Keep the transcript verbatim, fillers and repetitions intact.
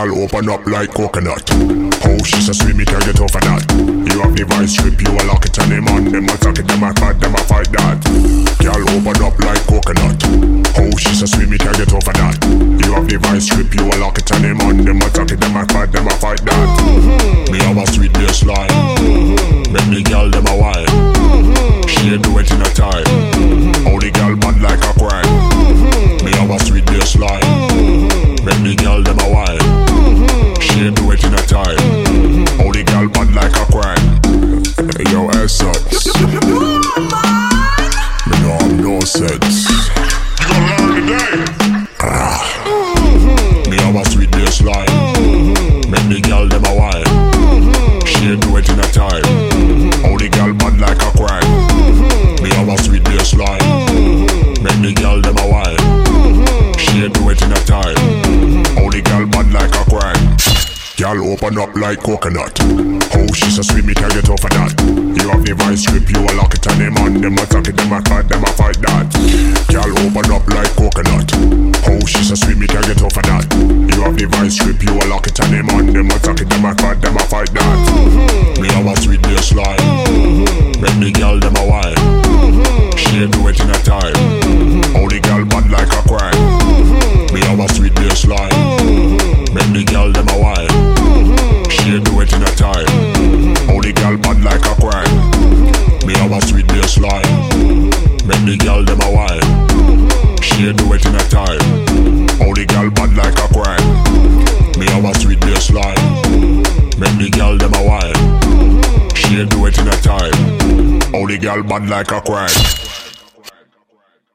Girl open up like coconut. Oh, she's so sweet, me can't get over that. You have the vice strip, you a lock it on them on. Them a talk it, them a fight, them a fight that. Girl open up like coconut. Oh, she's so sweet, me can't get over that. You have the vice strip, you a lock it on them on. Them a talk it, them a fight, them a fight that. Mm-hmm. Me have a sweet baseline. Mm-hmm. Make me girl them a wine. Mm-hmm. She do it in a time. Mm-hmm. Oh, the girl bad like a crime. Mm-hmm. Me have a sweet baseline. Mm-hmm. Make me girl them a wine. Mm-hmm. She do it in a time. Mm-hmm. Oh, the girl bad like a crime. Yo, essence. Me know I'm no sense. You gonna learn today. Ah. Mm-hmm. Me have a sweet baseline. Mm-hmm. Make me girl them a wine. Mm-hmm. She do it in a time. Mm-hmm. Oh, the girl bad like a crime. Mm-hmm. Me have a sweet baseline. Mm-hmm. Make me girl them a wine. Mm-hmm. She do it in a time. Mm-hmm. Oh, the girl bad like a crime. Girl open up like coconut. Oh, she's so sweet, me can't get over that. You have the vice strip, you a lock it on them on. Them a talk it, them a fight, them a fight that. Girl open up like coconut. Oh, she's so sweet, me can't get over that. You have the vice strip, you a lock it on them on. Them a talk it, them a fight, them a fight that. Mm-hmm. Me have a sweet baseline. Mm-hmm. Make me girl them a wine. Mm-hmm. She do it in a time. Mm-hmm. Oh, the girl bad like a crime. Mm-hmm. Me have a sweet baseline. Mm-hmm. Make me girl them a wine. Mm-hmm. She do it in a time. Mm-hmm. Oh, the girl bad like a crime. Mm-hmm. Me have a sweet baseline. Mm-hmm. Make me girl them a wine. Mm-hmm. She do it in a time. Mm-hmm. Oh, the girl bad like a crime. Mm-hmm. Me have a sweet baseline. Mm-hmm. Make me girl them a wine. Mm-hmm. She do it in a time. Mm-hmm. Oh, the girl bad like a crime.